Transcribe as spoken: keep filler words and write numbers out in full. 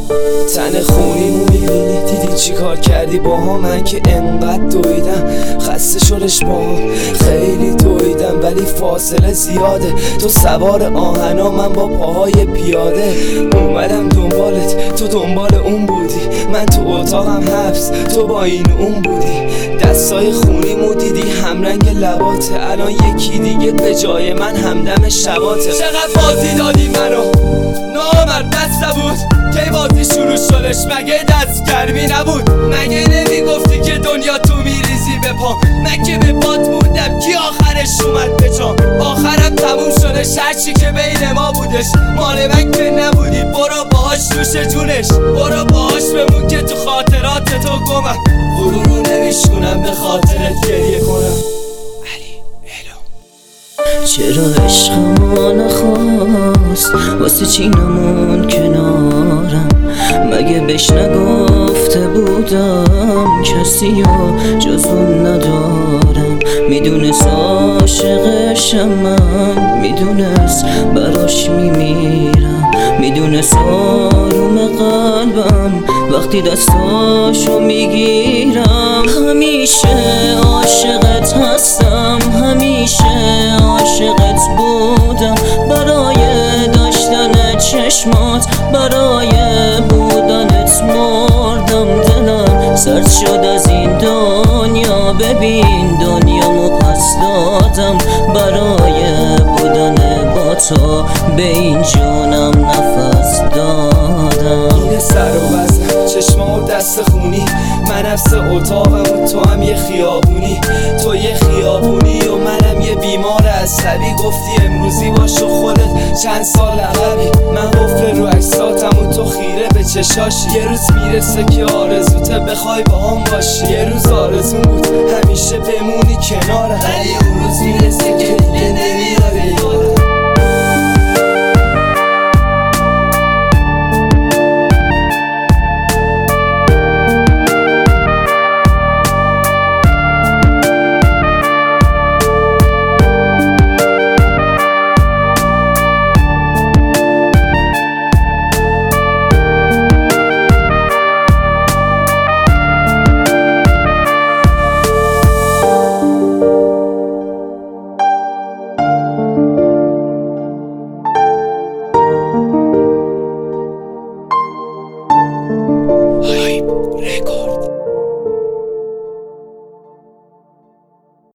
تن خونیمو میبینی، دیدی چی کار کردی با ها؟ من که انقدر دویدم خسته شدش با هم، خیلی دویدم ولی فاصله زیاده. تو سوار آهنا، من با پاهای پیاده. اومدم دنبالت، تو دنبال اون بودی، من تو اتاقم حبس، تو با این اون بودی. دستای خونیمو دیدی، همرنگ لباته، الان یکی دیگه به جای من همدم شباته. چقدر بازی دادی منو، نامرد دست نبود که بازی شروع شدش، مگه دست گرمی نبود؟ مگه نمیگفتی که دنیا تو میریزی به پا؟ من که به باد موندم، کی آخرش اومد به جا؟ آخرم تموم شدش، هرچی که بین ما بودش مال من که نبودی. برو باهاش نوش جونش، برو باهاش بمون که تو خاطرات تو گمم. غرور رو نمیشکنم به خاطرت گریه کنم. چرا عشقمو نخواست، واسه چی نمون کنارم؟ مگه بهش نگفته بودم کسی و جز اون ندارم؟ میدونست عاشقشم من، میدونست براش میمیرم، میدونست آروم قلبم وقتی دستاشو میگیرم. همیشه عاشقت هستم، همیشه عاشقت بودم، برای داشتن چشمات، برای بودنت مردم. دلم سرد شد از این دنیا، ببین دنیامو پس دادم، برای بودن با تو به این جونم نفس دادم. اینه سر و وزن، چشما و دست خونی، من نفس اتاقم و تو هم یه خیابونی. تو یه خیابونی و منم یه بیمار عصبی. گفتی امروزی باشو خودت چند سال عقبی، من قفل رو عکساتم و تو خیره به چشاشی. یه روز میرسه که آرزوته بخوای با هم باشی، یه روز آرزون بود همیشه بمونی کنارم، ولی اون روز میرسه که دیگه نمیاری یادم. Hype Records.